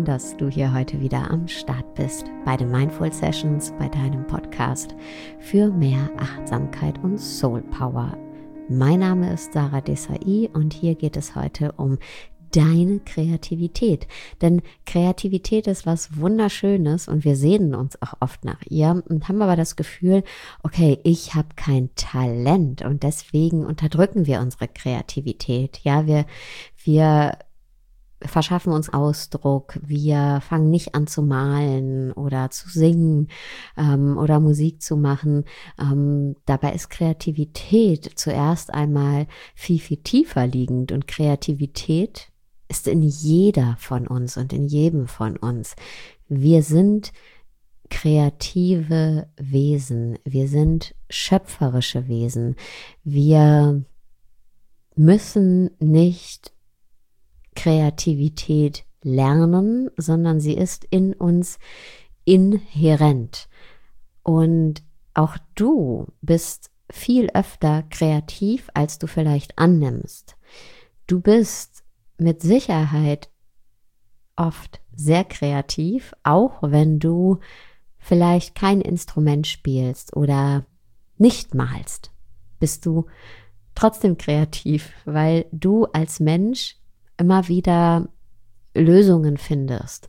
schön, dass du hier heute wieder am Start bist bei den Mindful Sessions, bei deinem Podcast für mehr Achtsamkeit und Soul Power. Mein Name ist Sarah Desai und hier geht es heute um deine Kreativität. Denn Kreativität ist was Wunderschönes und wir sehnen uns auch oft nach ihr und haben aber das Gefühl, okay, ich habe kein Talent und deswegen unterdrücken wir unsere Kreativität. Ja, wir verschaffen uns Ausdruck, wir fangen nicht an zu malen oder zu singen oder Musik zu machen. Dabei ist Kreativität zuerst einmal viel, viel tiefer liegend und Kreativität ist in jeder von uns und in jedem von uns. Wir sind kreative Wesen, wir sind schöpferische Wesen. Wir müssen nicht Kreativität lernen, sondern sie ist in uns inhärent. Und auch du bist viel öfter kreativ, als du vielleicht annimmst. Du bist mit Sicherheit oft sehr kreativ, auch wenn du vielleicht kein Instrument spielst oder nicht malst, bist du trotzdem kreativ, weil du als Mensch immer wieder Lösungen findest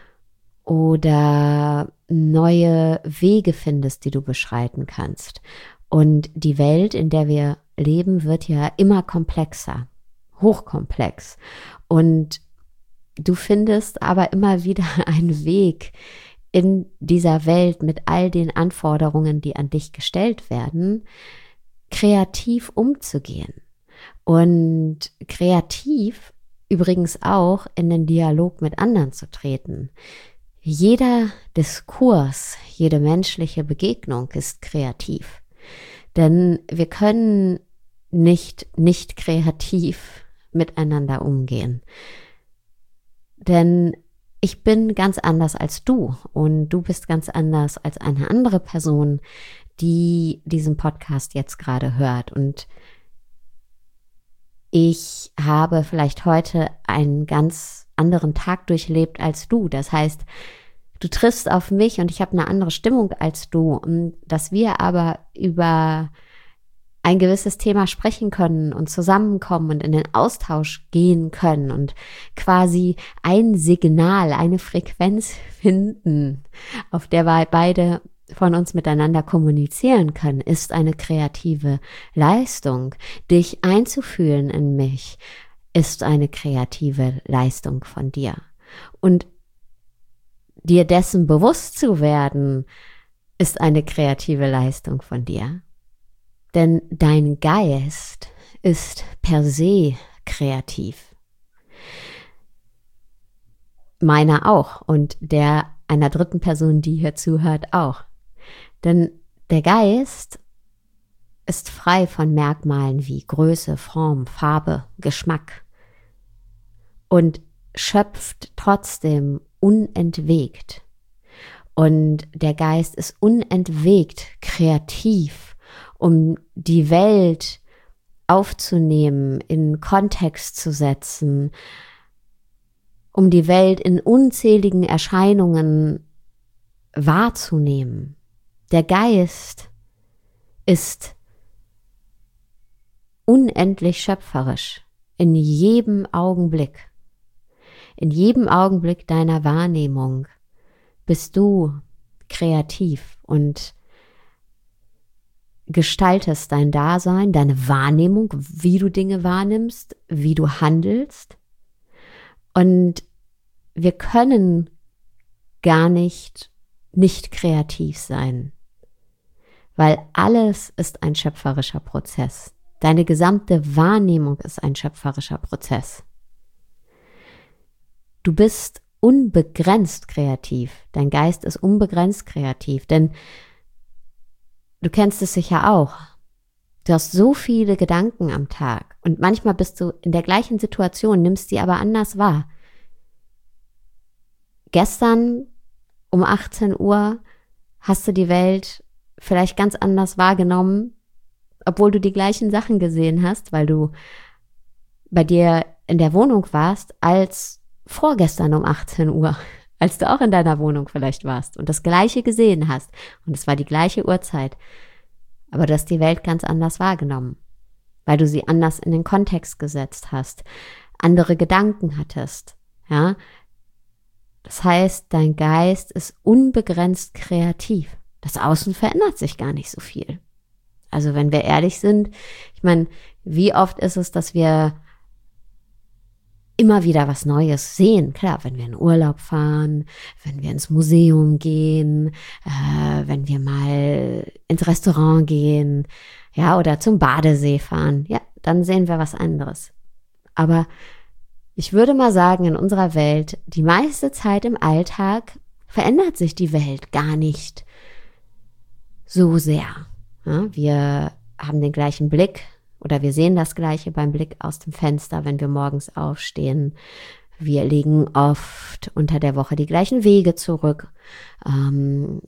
oder neue Wege findest, die du beschreiten kannst. Und die Welt, in der wir leben, wird ja immer komplexer, hochkomplex. Und du findest aber immer wieder einen Weg in dieser Welt mit all den Anforderungen, die an dich gestellt werden, kreativ umzugehen. Und kreativ übrigens auch in den Dialog mit anderen zu treten. Jeder Diskurs, jede menschliche Begegnung ist kreativ. Denn wir können nicht kreativ miteinander umgehen. Denn ich bin ganz anders als du und du bist ganz anders als eine andere Person, die diesen Podcast jetzt gerade hört. Und ich habe vielleicht heute einen ganz anderen Tag durchlebt als du. Das heißt, du triffst auf mich und ich habe eine andere Stimmung als du. Und dass wir aber über ein gewisses Thema sprechen können und zusammenkommen und in den Austausch gehen können und quasi ein Signal, eine Frequenz finden, auf der wir beide von uns miteinander kommunizieren können, ist eine kreative Leistung. Dich einzufühlen in mich ist eine kreative Leistung von dir. Und dir dessen bewusst zu werden, ist eine kreative Leistung von dir. Denn dein Geist ist per se kreativ. Meiner auch und der einer dritten Person, die hier zuhört, auch. Denn der Geist ist frei von Merkmalen wie Größe, Form, Farbe, Geschmack und schöpft trotzdem unentwegt. Und der Geist ist unentwegt kreativ, um die Welt aufzunehmen, in Kontext zu setzen, um die Welt in unzähligen Erscheinungen wahrzunehmen. Der Geist ist unendlich schöpferisch in jedem Augenblick. In jedem Augenblick deiner Wahrnehmung bist du kreativ und gestaltest dein Dasein, deine Wahrnehmung, wie du Dinge wahrnimmst, wie du handelst. Und wir können gar nicht kreativ sein, weil alles ist ein schöpferischer Prozess. Deine gesamte Wahrnehmung ist ein schöpferischer Prozess. Du bist unbegrenzt kreativ. Dein Geist ist unbegrenzt kreativ, denn du kennst es sicher auch. Du hast so viele Gedanken am Tag und manchmal bist du in der gleichen Situation, nimmst sie aber anders wahr. Gestern um 18 Uhr hast du die Welt vielleicht ganz anders wahrgenommen, obwohl du die gleichen Sachen gesehen hast, weil du bei dir in der Wohnung warst, als vorgestern um 18 Uhr, als du auch in deiner Wohnung vielleicht warst und das Gleiche gesehen hast und es war die gleiche Uhrzeit, aber du hast die Welt ganz anders wahrgenommen, weil du sie anders in den Kontext gesetzt hast, andere Gedanken hattest, ja. Das heißt, dein Geist ist unbegrenzt kreativ. Das Außen verändert sich gar nicht so viel. Also wenn wir ehrlich sind, ich meine, wie oft ist es, dass wir immer wieder was Neues sehen? Klar, wenn wir in Urlaub fahren, wenn wir ins Museum gehen, wenn wir mal ins Restaurant gehen, ja, oder zum Badesee fahren, ja, dann sehen wir was anderes. Aber ich würde mal sagen, in unserer Welt, die meiste Zeit im Alltag verändert sich die Welt gar nicht so sehr. Ja, wir haben den gleichen Blick oder wir sehen das Gleiche beim Blick aus dem Fenster, wenn wir morgens aufstehen. Wir legen oft unter der Woche die gleichen Wege zurück. Und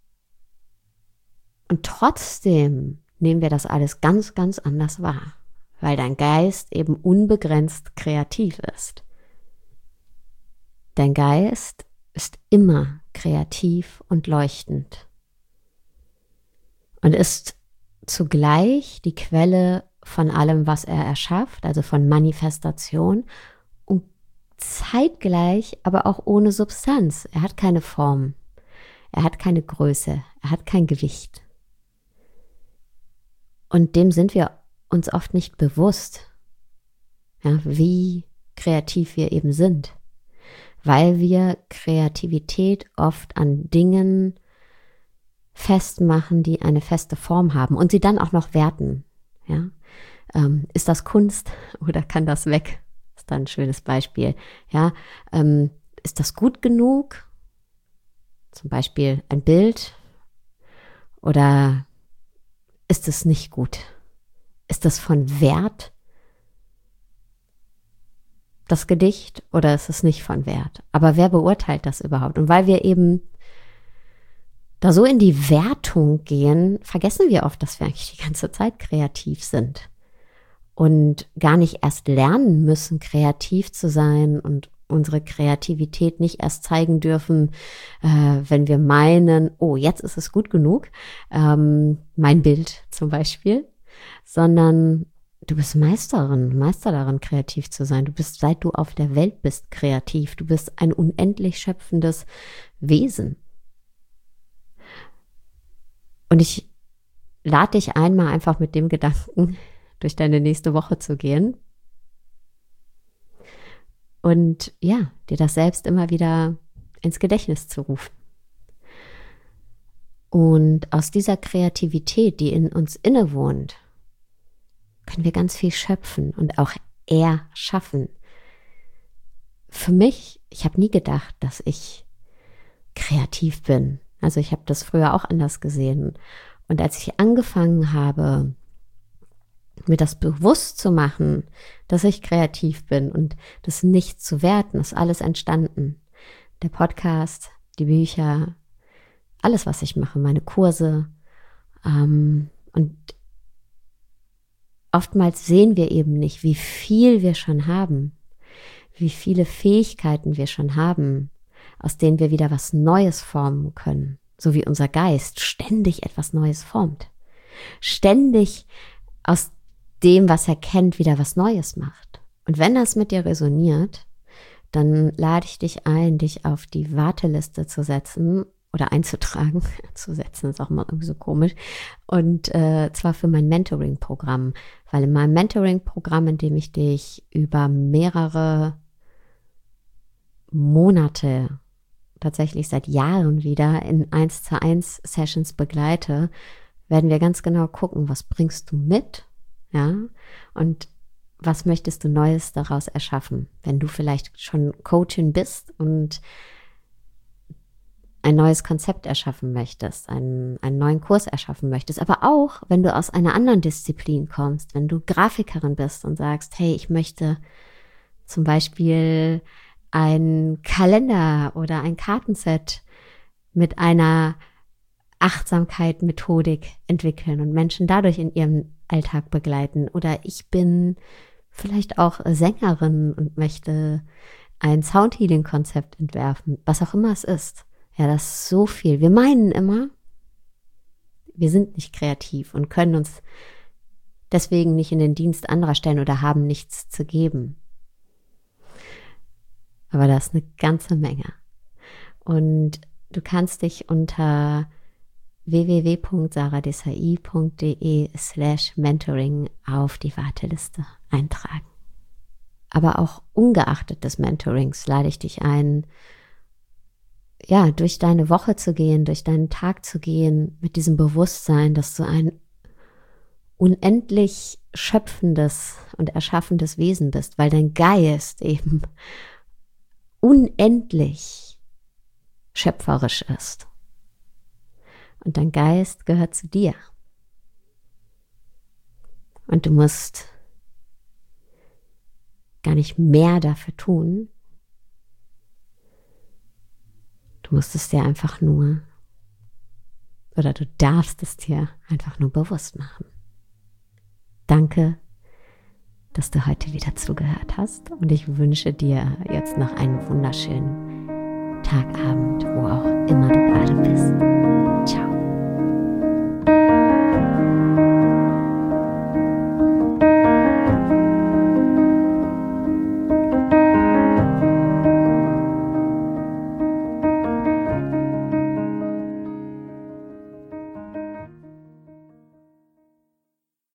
trotzdem nehmen wir das alles ganz, ganz anders wahr, weil dein Geist eben unbegrenzt kreativ ist. Dein Geist ist immer kreativ und leuchtend und ist zugleich die Quelle von allem, was er erschafft, also von Manifestation und zeitgleich aber auch ohne Substanz. Er hat keine Form, er hat keine Größe, er hat kein Gewicht. Und dem sind wir uns oft nicht bewusst, ja, wie kreativ wir eben sind, weil wir Kreativität oft an Dingen festmachen, die eine feste Form haben und sie dann auch noch werten. Ja? Ist das Kunst oder kann das weg? Ist dann ein schönes Beispiel. Ja? Ist das gut genug? Zum Beispiel ein Bild. Oder ist es nicht gut? Ist das von Wert, das Gedicht, oder ist es nicht von Wert? Aber wer beurteilt das überhaupt? Und weil wir eben da so in die Wertung gehen, vergessen wir oft, dass wir eigentlich die ganze Zeit kreativ sind und gar nicht erst lernen müssen, kreativ zu sein und unsere Kreativität nicht erst zeigen dürfen, wenn wir meinen, oh, jetzt ist es gut genug, mein Bild zum Beispiel, sondern du bist Meister darin, kreativ zu sein. Du bist, seit du auf der Welt bist, kreativ. Du bist ein unendlich schöpfendes Wesen. Und ich lade dich einmal einfach mit dem Gedanken durch deine nächste Woche zu gehen und ja, dir das selbst immer wieder ins Gedächtnis zu rufen. Und aus dieser Kreativität, die in uns innewohnt, können wir ganz viel schöpfen und auch erschaffen. Für mich, ich habe nie gedacht, dass ich kreativ bin. Also ich habe das früher auch anders gesehen. Und als ich angefangen habe, mir das bewusst zu machen, dass ich kreativ bin und das nicht zu werten, ist alles entstanden. Der Podcast, die Bücher, alles, was ich mache, meine Kurse. Und oftmals sehen wir eben nicht, wie viel wir schon haben, wie viele Fähigkeiten wir schon haben, aus denen wir wieder was Neues formen können, so wie unser Geist ständig etwas Neues formt, ständig aus dem, was er kennt, wieder was Neues macht. Und wenn das mit dir resoniert, dann lade ich dich ein, dich auf die Warteliste zu setzen oder einzutragen, zu setzen ist auch mal irgendwie so komisch, und zwar für mein Mentoring-Programm, weil in meinem Mentoring-Programm, in dem ich dich über mehrere Monate, tatsächlich seit Jahren wieder in 1:1 Sessions begleite, werden wir ganz genau gucken, was bringst du mit, ja, und was möchtest du Neues daraus erschaffen, wenn du vielleicht schon Coachin bist und ein neues Konzept erschaffen möchtest, einen neuen Kurs erschaffen möchtest, aber auch, wenn du aus einer anderen Disziplin kommst, wenn du Grafikerin bist und sagst, hey, ich möchte zum Beispiel ein Kalender oder ein Kartenset mit einer Achtsamkeit-Methodik entwickeln und Menschen dadurch in ihrem Alltag begleiten. Oder ich bin vielleicht auch Sängerin und möchte ein Sound-Healing-Konzept entwerfen, was auch immer es ist. Ja, das ist so viel. Wir meinen immer, wir sind nicht kreativ und können uns deswegen nicht in den Dienst anderer stellen oder haben nichts zu geben. Aber das ist eine ganze Menge. Und du kannst dich unter www.saradesai.de/mentoring auf die Warteliste eintragen. Aber auch ungeachtet des Mentorings lade ich dich ein, ja, durch deine Woche zu gehen, durch deinen Tag zu gehen, mit diesem Bewusstsein, dass du ein unendlich schöpfendes und erschaffendes Wesen bist, weil dein Geist eben unendlich schöpferisch ist. Und dein Geist gehört zu dir. Und du musst gar nicht mehr dafür tun. Du musst es dir einfach nur, oder du darfst es dir einfach nur bewusst machen. Danke, dass du heute wieder zugehört hast und ich wünsche dir jetzt noch einen wunderschönen Tag, Abend, wo auch